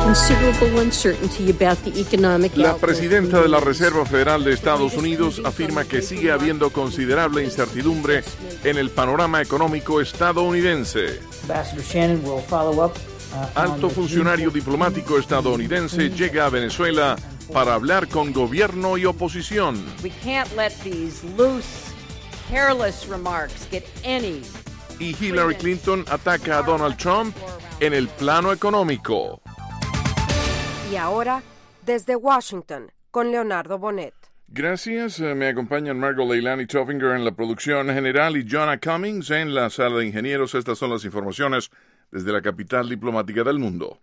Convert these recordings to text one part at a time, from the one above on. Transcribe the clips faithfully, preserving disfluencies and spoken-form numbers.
La presidenta de la Reserva Federal de Estados Unidos afirma que sigue habiendo considerable incertidumbre en el panorama económico estadounidense. Alto funcionario diplomático estadounidense llega a Venezuela para hablar con gobierno y oposición. Y Hillary Clinton ataca a Donald Trump en el plano económico. Y ahora, desde Washington, con Leonardo Bonet. Gracias. Me acompañan Margot Leilani Toffinger en la producción general y Jonah Cummings en la sala de ingenieros. Estas son las informaciones desde la capital diplomática del mundo.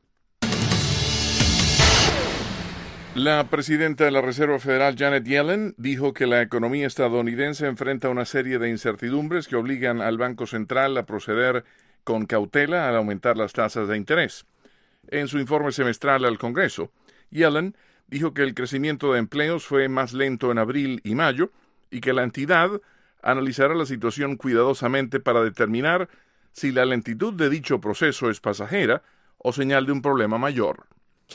La presidenta de la Reserva Federal, Janet Yellen, dijo que la economía estadounidense enfrenta una serie de incertidumbres que obligan al Banco Central a proceder con cautela al aumentar las tasas de interés. En su informe semestral al Congreso, Yellen dijo que el crecimiento de empleos fue más lento en abril y mayo y que la entidad analizará la situación cuidadosamente para determinar si la lentitud de dicho proceso es pasajera o señal de un problema mayor.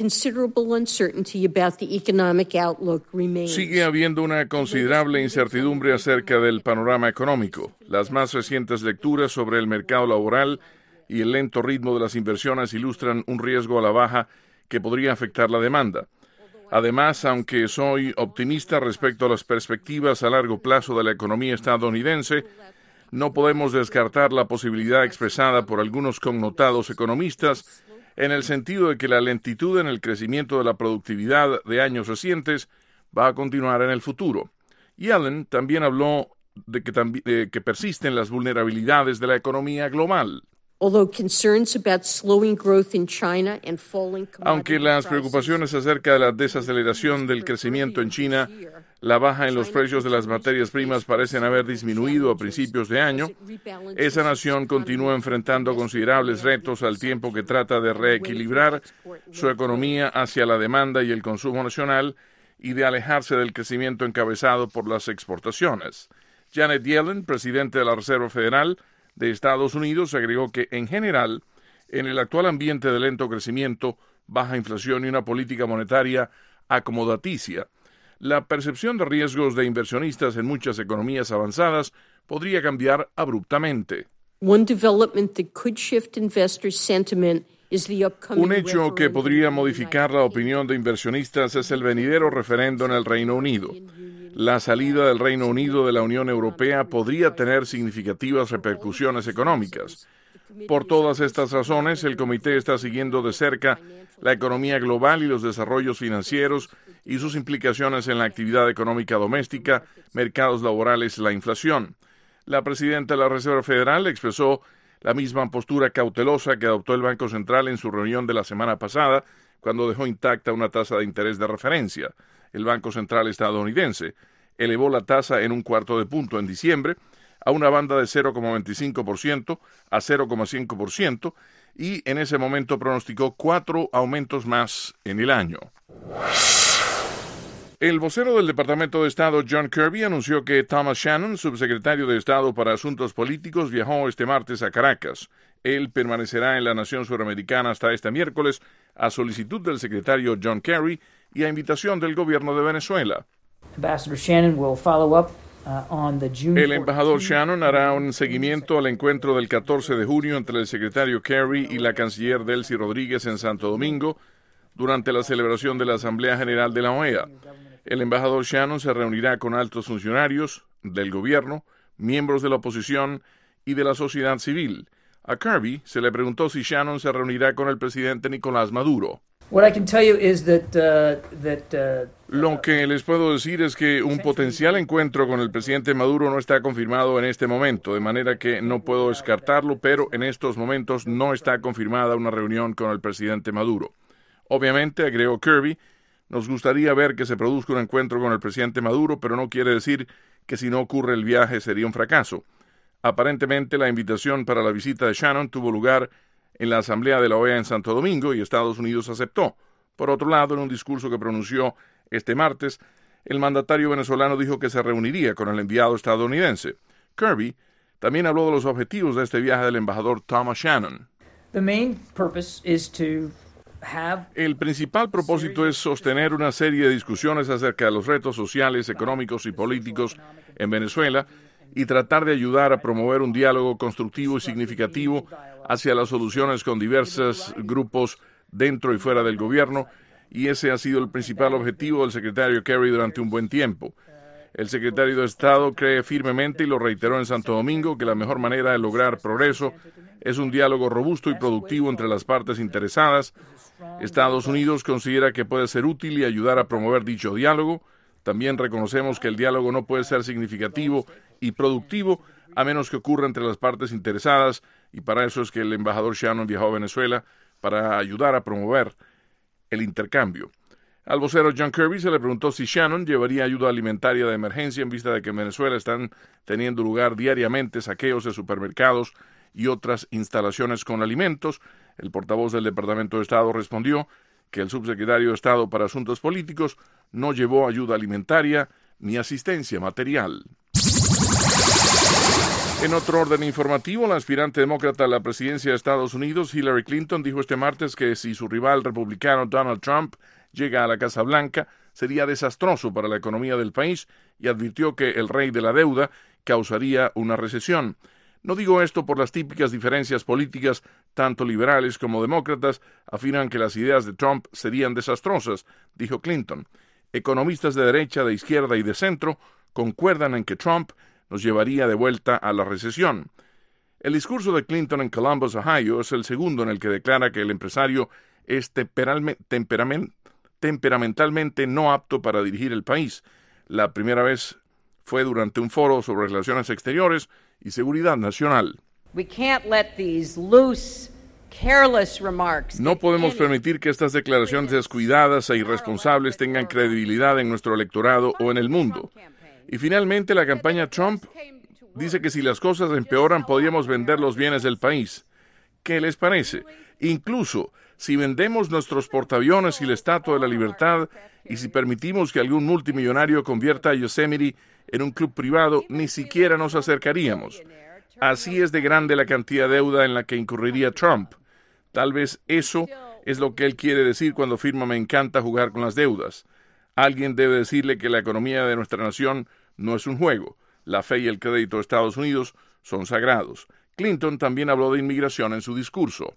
Sigue habiendo una considerable incertidumbre acerca del panorama económico. Las más recientes lecturas sobre el mercado laboral y el lento ritmo de las inversiones ilustran un riesgo a la baja que podría afectar la demanda. Además, aunque soy optimista respecto a las perspectivas a largo plazo de la economía estadounidense, no podemos descartar la posibilidad expresada por algunos connotados economistas en el sentido de que la lentitud en el crecimiento de la productividad de años recientes va a continuar en el futuro. Yellen también habló de que, tambi- de que persisten las vulnerabilidades de la economía global. Aunque las preocupaciones acerca de la desaceleración del crecimiento en China, la baja en los precios de las materias primas parecen haber disminuido a principios de año, esa nación continúa enfrentando considerables retos al tiempo que trata de reequilibrar su economía hacia la demanda y el consumo nacional y de alejarse del crecimiento encabezado por las exportaciones. Janet Yellen, presidente de la Reserva Federal de Estados Unidos, agregó que, en general, en el actual ambiente de lento crecimiento, baja inflación y una política monetaria acomodaticia, la percepción de riesgos de inversionistas en muchas economías avanzadas podría cambiar abruptamente. Un hecho que podría modificar la opinión de inversionistas es el venidero referendo en el Reino Unido. La salida del Reino Unido de la Unión Europea podría tener significativas repercusiones económicas. Por todas estas razones, el comité está siguiendo de cerca la economía global y los desarrollos financieros y sus implicaciones en la actividad económica doméstica, mercados laborales y la inflación. La presidenta de la Reserva Federal expresó la misma postura cautelosa que adoptó el Banco Central en su reunión de la semana pasada, cuando dejó intacta una tasa de interés de referencia. El Banco Central estadounidense elevó la tasa en un cuarto de punto en diciembre a una banda de cero coma veinticinco por ciento a cero coma cinco por ciento y en ese momento pronosticó cuatro aumentos más en el año. El vocero del Departamento de Estado, John Kirby, anunció que Thomas Shannon, subsecretario de Estado para Asuntos Políticos, viajó este martes a Caracas. Él permanecerá en la nación suramericana hasta este miércoles a solicitud del secretario John Kerry y a invitación del gobierno de Venezuela. El embajador Shannon hará un seguimiento al encuentro del catorce de junio entre el secretario Kerry y la canciller Delcy Rodríguez en Santo Domingo durante la celebración de la Asamblea General de la O E A. El embajador Shannon se reunirá con altos funcionarios del gobierno, miembros de la oposición y de la sociedad civil. A Kirby se le preguntó si Shannon se reunirá con el presidente Nicolás Maduro. What I can tell you is that, uh, that, uh, Lo que les puedo decir es que un potencial encuentro con el presidente Maduro no está confirmado en este momento, de manera que no puedo descartarlo, pero en estos momentos no está confirmada una reunión con el presidente Maduro. Obviamente, agregó Kirby, nos gustaría ver que se produzca un encuentro con el presidente Maduro, pero no quiere decir que si no ocurre el viaje sería un fracaso. Aparentemente, la invitación para la visita de Shannon tuvo lugar en la Asamblea de la O E A en Santo Domingo y Estados Unidos aceptó. Por otro lado, en un discurso que pronunció este martes, el mandatario venezolano dijo que se reuniría con el enviado estadounidense. Kirby también habló de los objetivos de este viaje del embajador Thomas Shannon. The main purpose is to El principal propósito es sostener una serie de discusiones acerca de los retos sociales, económicos y políticos en Venezuela y tratar de ayudar a promover un diálogo constructivo y significativo hacia las soluciones con diversos grupos dentro y fuera del gobierno, y ese ha sido el principal objetivo del secretario Kerry durante un buen tiempo. El secretario de Estado cree firmemente, y lo reiteró en Santo Domingo, que la mejor manera de lograr progreso es un diálogo robusto y productivo entre las partes interesadas. Estados Unidos considera que puede ser útil y ayudar a promover dicho diálogo. También reconocemos que el diálogo no puede ser significativo y productivo a menos que ocurra entre las partes interesadas, y para eso es que el embajador Shannon viajó a Venezuela, para ayudar a promover el intercambio. Al vocero John Kirby se le preguntó si Shannon llevaría ayuda alimentaria de emergencia en vista de que en Venezuela están teniendo lugar diariamente saqueos de supermercados y otras instalaciones con alimentos. El portavoz del Departamento de Estado respondió que el subsecretario de Estado para Asuntos Políticos no llevó ayuda alimentaria ni asistencia material. En otro orden informativo, la aspirante demócrata a la presidencia de Estados Unidos, Hillary Clinton, dijo este martes que si su rival republicano Donald Trump llega a la Casa Blanca, sería desastroso para la economía del país, y advirtió que el rey de la deuda causaría una recesión. No digo esto por las típicas diferencias políticas, tanto liberales como demócratas afirman que las ideas de Trump serían desastrosas, dijo Clinton. Economistas de derecha, de izquierda y de centro concuerdan en que Trump nos llevaría de vuelta a la recesión. El discurso de Clinton en Columbus, Ohio, es el segundo en el que declara que el empresario es temperament, temperamentalmente no apto para dirigir el país. La primera vez fue durante un foro sobre relaciones exteriores y seguridad nacional. We can't let these loose, careless remarks No podemos permitir que estas declaraciones descuidadas e irresponsables tengan credibilidad en nuestro electorado o en el mundo. Y finalmente, la campaña Trump dice que si las cosas empeoran, podríamos vender los bienes del país. ¿Qué les parece? Incluso si vendemos nuestros portaaviones y la Estatua de la Libertad, y si permitimos que algún multimillonario convierta a Yosemite en un club privado, ni siquiera nos acercaríamos. Así es de grande la cantidad de deuda en la que incurriría Trump. Tal vez eso es lo que él quiere decir cuando afirma "me encanta jugar con las deudas". Alguien debe decirle que la economía de nuestra nación no es un juego. La fe y el crédito de Estados Unidos son sagrados. Clinton también habló de inmigración en su discurso.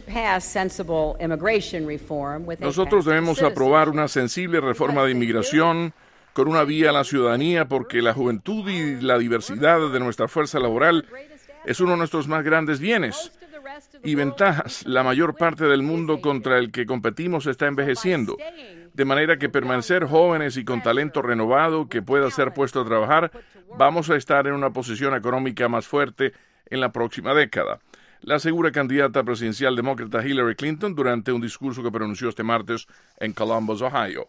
Nosotros debemos aprobar una sensible reforma de inmigración con una vía a la ciudadanía, porque la juventud y la diversidad de nuestra fuerza laboral es uno de nuestros más grandes bienes y ventajas. La mayor parte del mundo contra el que competimos está envejeciendo, de manera que permanecer jóvenes y con talento renovado que pueda ser puesto a trabajar, vamos a estar en una posición económica más fuerte en la próxima década. La asegura candidata presidencial demócrata Hillary Clinton durante un discurso que pronunció este martes en Columbus, Ohio.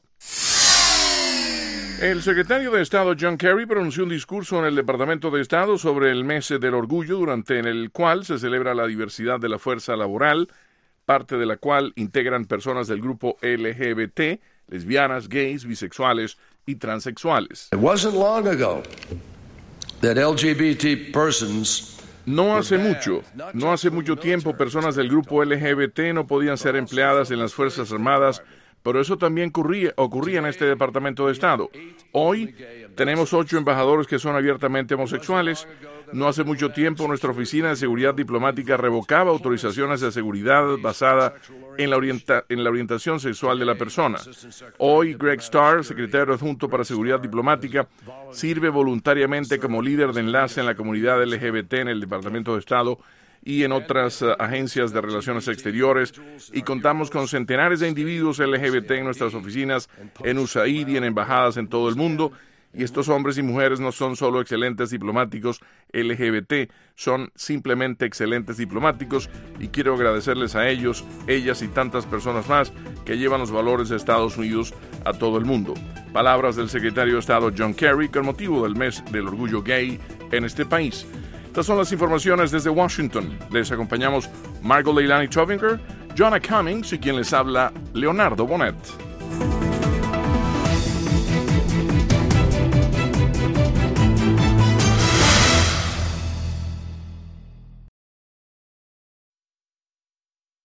El secretario de Estado John Kerry pronunció un discurso en el Departamento de Estado sobre el mes del orgullo, durante el cual se celebra la diversidad de la fuerza laboral, parte de la cual integran personas del grupo L G B T, lesbianas, gays, bisexuales y transexuales. It wasn't long ago that L G B T persons No hace mucho, no hace mucho tiempo, personas del grupo L G B T no podían ser empleadas en las Fuerzas Armadas, pero eso también ocurría, ocurría en este Departamento de Estado. Hoy tenemos ocho embajadores que son abiertamente homosexuales. No hace mucho tiempo nuestra Oficina de Seguridad Diplomática revocaba autorizaciones de seguridad basada en la, orienta, en la orientación sexual de la persona. Hoy Greg Starr, secretario adjunto para Seguridad Diplomática, sirve voluntariamente como líder de enlace en la comunidad L G B T en el Departamento de Estado y en otras uh, agencias de relaciones exteriores, y contamos con centenares de individuos L G B T en nuestras oficinas en U S A I D y en embajadas en todo el mundo. Y estos hombres y mujeres no son solo excelentes diplomáticos L G B T, son simplemente excelentes diplomáticos, y quiero agradecerles a ellos, ellas y tantas personas más que llevan los valores de Estados Unidos a todo el mundo. Palabras del secretario de Estado John Kerry con motivo del mes del orgullo gay en este país. Estas son las informaciones desde Washington. Les acompañamos Margot Leilani Chovinger, Jonah Cummings y quien les habla, Leonardo Bonet.